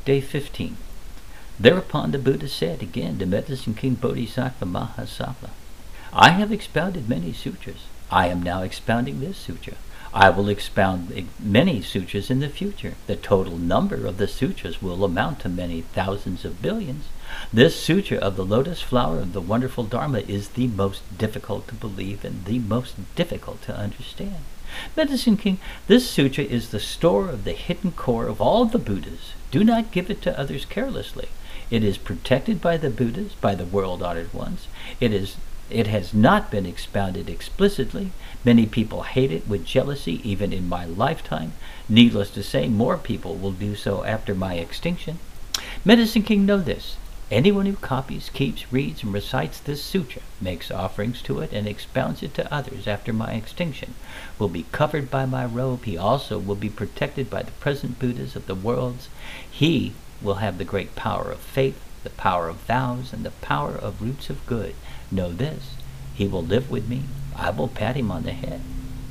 Day 15. Thereupon the Buddha said again to Medicine King Bodhisattva Mahasattva, I have expounded many sutras. I am now expounding this sutra. I will expound many sutras in the future. The total number of the sutras will amount to many thousands of billions. This sutra of the lotus flower of the wonderful Dharma is the most difficult to believe and the most difficult to understand. Medicine King, this sutra is the store of the hidden core of all the Buddhas. Do not give it to others carelessly. It is protected by the Buddhas, by the world-honored ones. It has not been expounded explicitly. Many people hate it with jealousy, even in my lifetime. Needless to say, more people will do so after my extinction. Medicine King, know this. Anyone who copies, keeps, reads, and recites this sutra, makes offerings to it, and expounds it to others after my extinction, will be covered by my robe. He also will be protected by the present Buddhas of the worlds. He will have the great power of faith, the power of vows, and the power of roots of good. Know this, he will live with me. I will pat him on the head.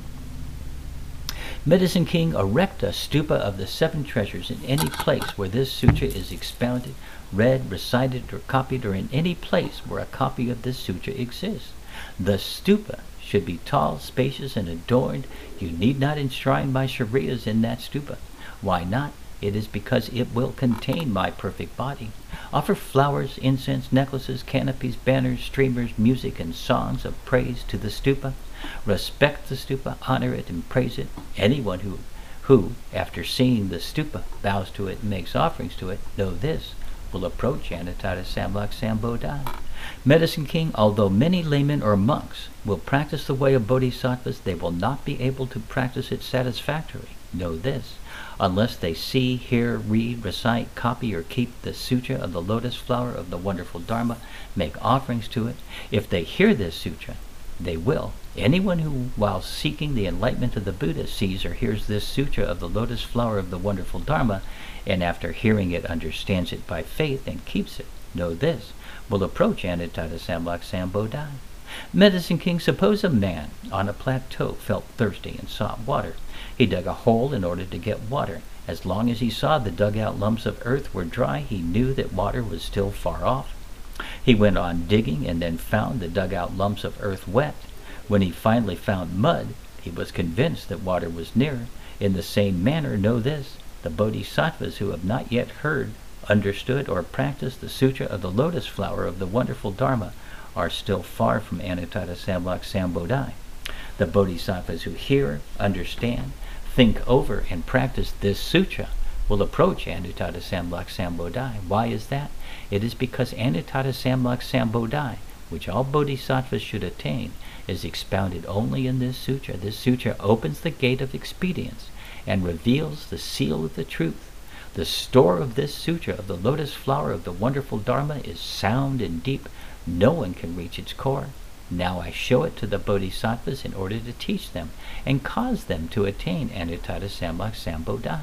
Medicine King, erect a stupa of the 7 treasures in any place where this sutra is expounded, read, recited, or copied, or in any place where a copy of this sutra exists. The stupa should be tall, spacious, and adorned. You need not enshrine my Shariyas in that stupa. Why not? It is because it will contain my perfect body. Offer flowers, incense, necklaces, canopies, banners, streamers, music, and songs of praise to the stupa. Respect the stupa, honor it, and praise it. Anyone who, after seeing the stupa, bows to it and makes offerings to it, know this, will approach Anattara Samlak Sambodhi. Medicine King, although many laymen or monks will practice the way of bodhisattvas, they will not be able to practice it satisfactorily. Know this, unless they see, hear, read, recite, copy, or keep the sutra of the lotus flower of the wonderful Dharma, make offerings to it. If they hear this sutra, they will. Anyone who, while seeking the enlightenment of the Buddha, sees or hears this sutra of the lotus flower of the wonderful Dharma, and after hearing it understands it by faith and keeps it, know this, will approach Anattara Samlak Sambodhi. Medicine King, suppose a man on a plateau felt thirsty and sought water. He dug a hole in order to get water. As long as he saw the dug-out lumps of earth were dry, he knew that water was still far off. He went on digging and then found the dug-out lumps of earth wet. When he finally found mud, he was convinced that water was near. In the same manner, know this, the bodhisattvas who have not yet heard, understood, or practiced the sutra of the lotus flower of the wonderful Dharma are still far from Anattara Samlak Sambodhi. The bodhisattvas who hear, understand, think over, and practice this sutra will approach Anattara Samlak Sambodhi. Why is that? It is because Anattara Samlak Sambodhi, which all bodhisattvas should attain, is expounded only in this sutra. This sutra opens the gate of expedience and reveals the seal of the truth. The store of this sutra of the lotus flower of the wonderful Dharma is sound and deep. No one can reach its core. Now I show it to the bodhisattvas in order to teach them and cause them to attain Anattara Samlak Sambodhi.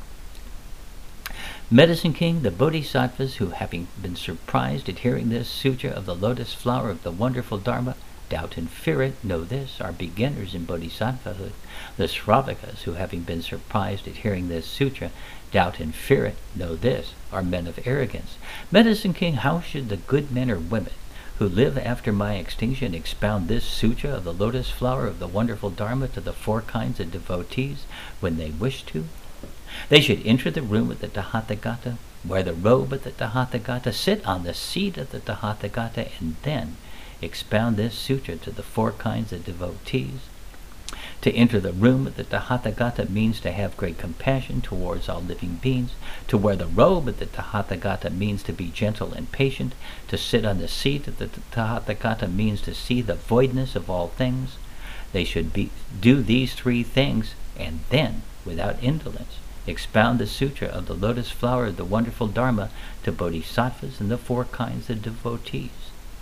Medicine King, the bodhisattvas who, having been surprised at hearing this sutra of the lotus flower of the wonderful Dharma, doubt and fear it, know this, are beginners in bodhisattvahood. The Shravakas who, having been surprised at hearing this sutra, doubt and fear it, know this, are men of arrogance. Medicine King, how should the good men or women who live after my extinction expound this sutra of the lotus flower of the wonderful Dharma to the 4 kinds of devotees when they wish to? They should enter the room of the Tathagata, wear the robe of the Tathagata, sit on the seat of the Tathagata, and then expound this sutra to the 4 kinds of devotees. To enter the room of the Tathagata means to have great compassion towards all living beings. To wear the robe of the Tathagata means to be gentle and patient. To sit on the seat of the Tathagata means to see the voidness of all things. They should do these 3 things, and then, without indolence, expound the sutra of the lotus flower of the wonderful Dharma to bodhisattvas and the 4 kinds of devotees.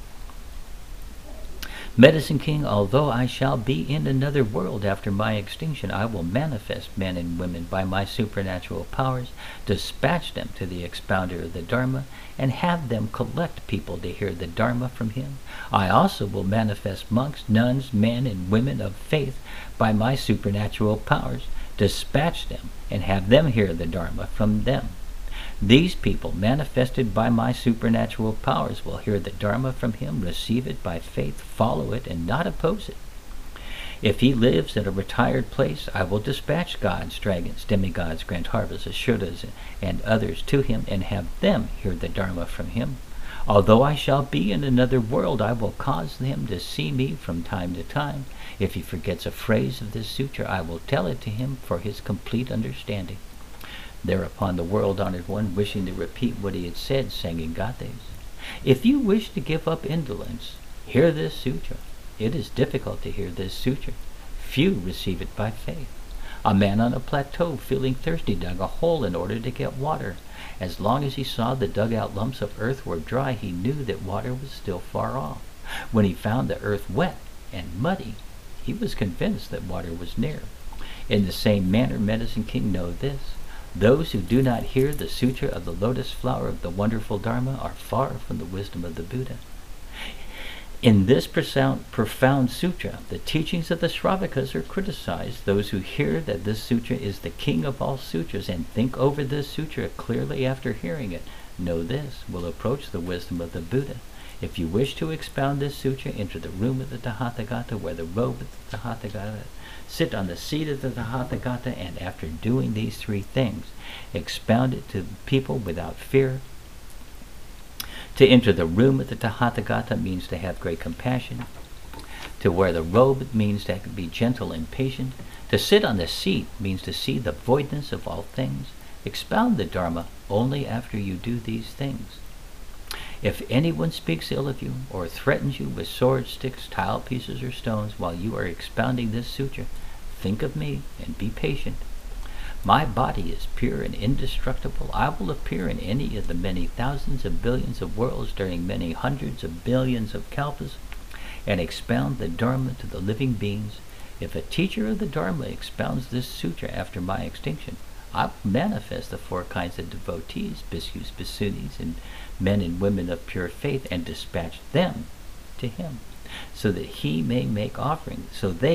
Medicine King, although I shall be in another world after my extinction, I will manifest men and women by my supernatural powers, dispatch them to the expounder of the Dharma, and have them collect people to hear the Dharma from him. I also will manifest monks, nuns, men, and women of faith by my supernatural powers, dispatch them, and have them hear the Dharma from them. These people, manifested by my supernatural powers, will hear the Dharma from him, receive it by faith, follow it, and not oppose it. If he lives in a retired place, I will dispatch gods, dragons, demigods, Grantharvas, Asuras, and others to him, and have them hear the Dharma from him. Although I shall be in another world, I will cause him to see me from time to time. If he forgets a phrase of this sutra, I will tell it to him for his complete understanding. Thereupon the world-honored one, wishing to repeat what he had said, sang in Gathas. If you wish to give up indolence, hear this sutra. It is difficult to hear this sutra. Few receive it by faith. A man on a plateau, feeling thirsty, dug a hole in order to get water. As long as he saw the dug-out lumps of earth were dry, he knew that water was still far off. When he found the earth wet and muddy, he was convinced that water was near. In the same manner, Medicine King, know this. Those who do not hear the sutra of the lotus flower of the wonderful Dharma are far from the wisdom of the Buddha. In this profound sutra, the teachings of the Shravakas are criticized. Those who hear that this sutra is the king of all sutras and think over this sutra clearly after hearing it, know this, will approach the wisdom of the Buddha. If you wish to expound this sutra, enter the room of the Tathagata, wear the robe of the Tathagata, sit on the seat of the Tathagata, and after doing these three things, expound it to people without fear. To enter the room of the Tathagata means to have great compassion. To wear the robe means to be gentle and patient. To sit on the seat means to see the voidness of all things. Expound the Dharma only after you do these things. If anyone speaks ill of you or threatens you with swords, sticks, tile pieces, or stones while you are expounding this sutra, think of me and be patient. My body is pure and indestructible. I will appear in any of the many thousands of billions of worlds during many hundreds of billions of kalpas and expound the Dharma to the living beings. If a teacher of the Dharma expounds this sutra after my extinction, I will manifest the four kinds of devotees, bhikkhus, bhikkhunis, and men and women of pure faith, and dispatch them to him, so that they may make offerings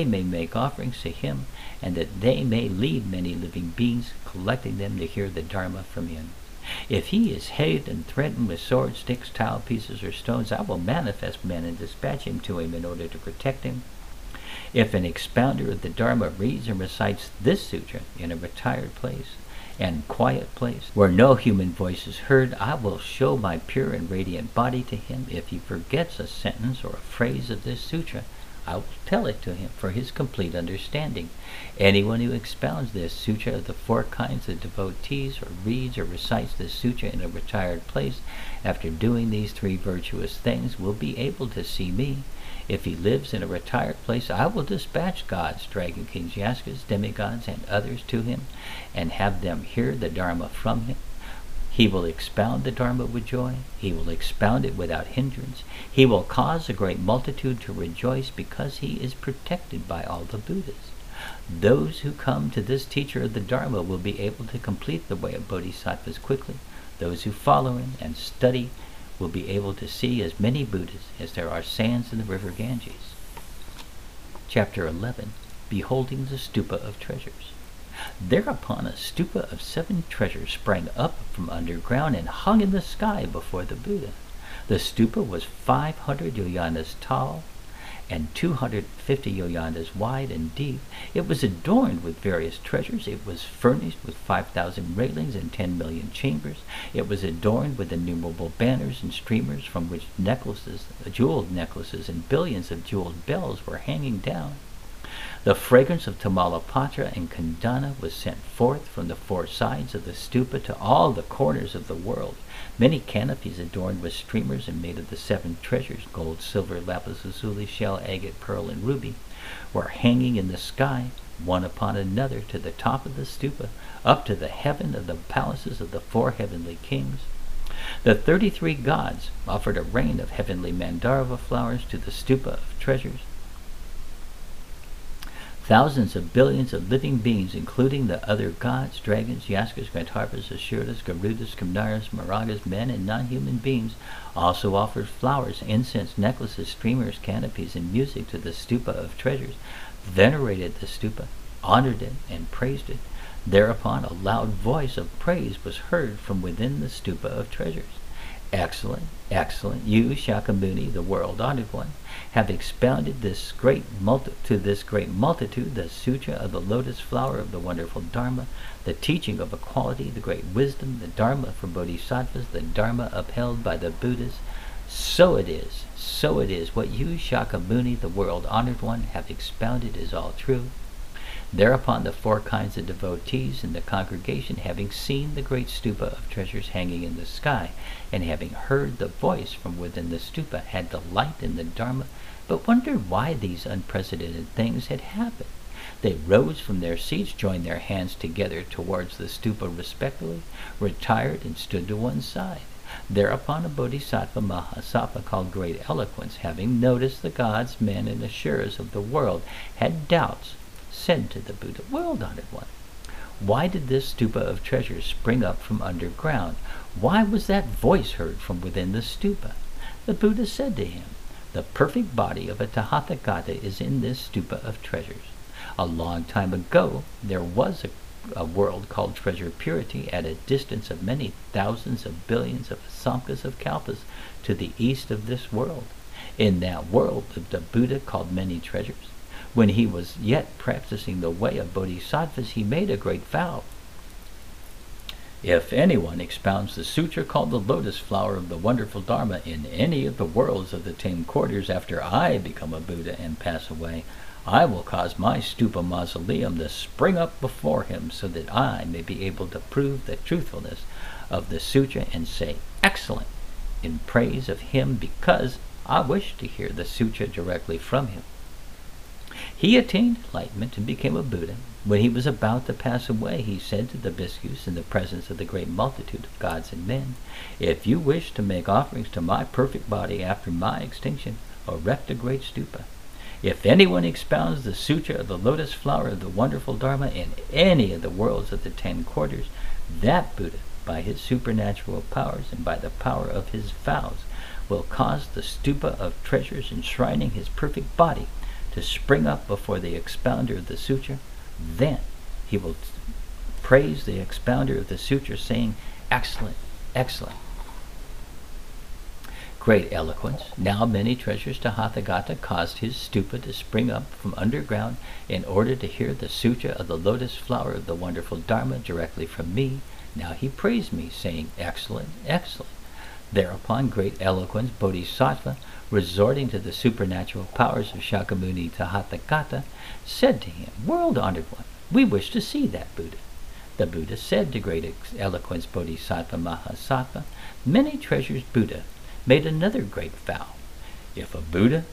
to him, and that they may lead many living beings, collecting them to hear the Dharma from him. If he is hated and threatened with swords, sticks, tile pieces, or stones, I will manifest men and dispatch him to him in order to protect him. If an expounder of the Dharma reads and recites this sutra in a retired place and quiet place where no human voice is heard, I will show my pure and radiant body to him. If he forgets a sentence or a phrase of this sutra, I will tell it to him for his complete understanding. Anyone who expounds this sutra of the four kinds of devotees, or reads or recites this sutra in a retired place after doing these three virtuous things, will be able to see me. If he lives in a retired place, I will dispatch gods, dragon kings, yaskas, demigods, and others to him, and have them hear the Dharma from him. He will expound the Dharma with joy. He will expound it without hindrance. He will cause a great multitude to rejoice because he is protected by all the Buddhas. Those who come to this teacher of the Dharma will be able to complete the way of bodhisattvas quickly. Those who follow him and study will be able to see as many Buddhas as there are sands in the river Ganges. Chapter 11. Beholding the Stupa of Treasures. Thereupon a stupa of 7 treasures sprang up from underground and hung in the sky before the Buddha. The stupa was 500 yojanas tall and 250 yojanas wide and deep. It was adorned with various treasures. It was furnished with 5,000 railings and 10 million chambers. It was adorned with innumerable banners and streamers from which jeweled necklaces, and billions of jeweled bells were hanging down. The fragrance of Tamalapatra and Kandana was sent forth from the 4 sides of the stupa to all the corners of the world. Many canopies adorned with streamers and made of the 7 treasures, gold, silver, lapis lazuli, shell, agate, pearl, and ruby, were hanging in the sky, one upon another, to the top of the stupa, up to the heaven of the palaces of the 4 heavenly kings. The 33 gods offered a rain of heavenly mandarava flowers to the stupa of treasures. Thousands of billions of living beings, including the other gods, dragons, yaskas, Grantharvas, Asuras, Garudas, Kamnaras, Maragas, men, and non-human beings, also offered flowers, incense, necklaces, streamers, canopies, and music to the stupa of treasures, venerated the stupa, honored it, and praised it. Thereupon a loud voice of praise was heard from within the stupa of treasures. Excellent, excellent, you, Shakyamuni, the world-honored one, have expounded to this great multitude the sutra of the lotus flower of the wonderful Dharma, the teaching of equality, the great wisdom, the Dharma for bodhisattvas, the Dharma upheld by the Buddhas. So it is, what you, Shakyamuni, the world-honored one, have expounded is all true. Thereupon the four kinds of devotees in the congregation, having seen the great stupa of treasures hanging in the sky, and having heard the voice from within the stupa, had delight in the Dharma, but wondered why these unprecedented things had happened. They rose from their seats, joined their hands together towards the stupa respectfully, retired, and stood to one side. Thereupon a bodhisattva Mahasattva called Great Eloquence, having noticed the gods, men, and asuras of the world had doubts, said to the Buddha, World-honored one, why did this stupa of treasures spring up from underground? Why was that voice heard from within the stupa? The Buddha said to him, the perfect body of a Tathagata is in this stupa of treasures. A long time ago there was a world called Treasure Purity at a distance of many thousands of billions of asamkas of kalpas to the east of this world. In that world lived a Buddha called Many Treasures. When he was yet practicing the way of bodhisattvas, he made a great vow. If anyone expounds the sutra called the lotus flower of the wonderful Dharma in any of the worlds of the 10 quarters after I become a Buddha and pass away, I will cause my stupa mausoleum to spring up before him, so that I may be able to prove the truthfulness of the sutra and say, excellent, in praise of him, because I wish to hear the sutra directly from him. He attained enlightenment and became a Buddha. When he was about to pass away, he said to the bhikkhus in the presence of the great multitude of gods and men, if you wish to make offerings to my perfect body after my extinction, erect a great stupa. If anyone expounds the sutra of the lotus flower of the wonderful Dharma in any of the worlds of the 10 quarters, that Buddha, by his supernatural powers and by the power of his vows, will cause the stupa of treasures enshrining his perfect body to spring up before the expounder of the sutra. Then he will praise the expounder of the sutra, saying, excellent, excellent. Great Eloquence, now Many Treasures Tathagata caused his stupa to spring up from underground in order to hear the sutra of the lotus flower of the wonderful Dharma directly from me. Now he praised me, saying, excellent, excellent. Thereupon Great Eloquence, Bodhisattva, resorting to the supernatural powers of Shakyamuni Tathagata, said to him, World-honored one, we wish to see that Buddha. The Buddha said to Great Eloquence Bodhisattva Mahasattva, Many Treasures Buddha made another great vow. If a Buddha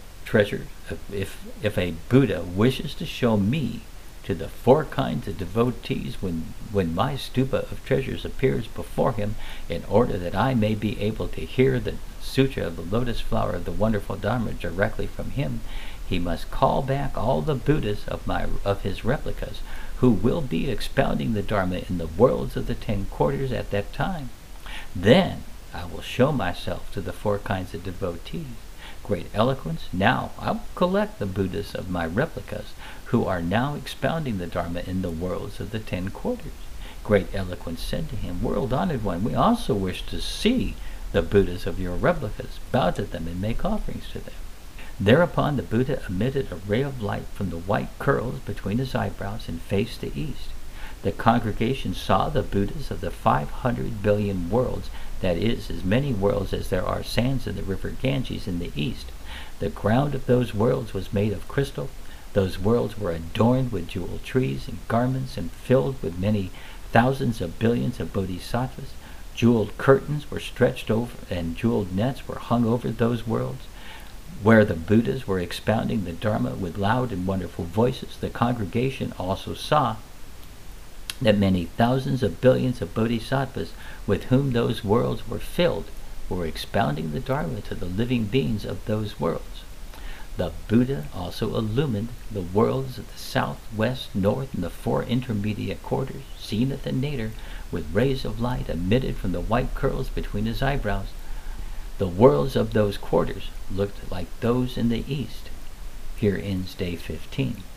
wishes to show me to the 4 kinds of devotees when my stupa of treasures appears before him, in order that I may be able to hear the sutra of the lotus flower of the wonderful Dharma directly from him, he must call back all the Buddhas of his replicas, who will be expounding the Dharma in the worlds of the 10 quarters at that time. Then I will show myself to the 4 kinds of devotees. Great Eloquence, now I will collect the Buddhas of my replicas, who are now expounding the Dharma in the worlds of the 10 quarters. Great Eloquence said to him, World-honored one, we also wish to see the Buddhas of your replicas, bow to them and make offerings to them. Thereupon the Buddha emitted a ray of light from the white curls between his eyebrows and faced the east. The congregation saw the Buddhas of the 500 billion worlds, that is, as many worlds as there are sands in the river Ganges in the east. The ground of those worlds was made of crystal. Those worlds were adorned with jeweled trees and garments and filled with many thousands of billions of bodhisattvas. Jeweled curtains were stretched over and jeweled nets were hung over those worlds. Where the Buddhas were expounding the Dharma with loud and wonderful voices, the congregation also saw that many thousands of billions of bodhisattvas with whom those worlds were filled were expounding the Dharma to the living beings of those worlds. The Buddha also illumined the worlds of the south, west, north, and the 4 intermediate quarters, zenith and nadir, with rays of light emitted from the white curls between his eyebrows. The worlds of those quarters looked like those in the east. Here ends day 15.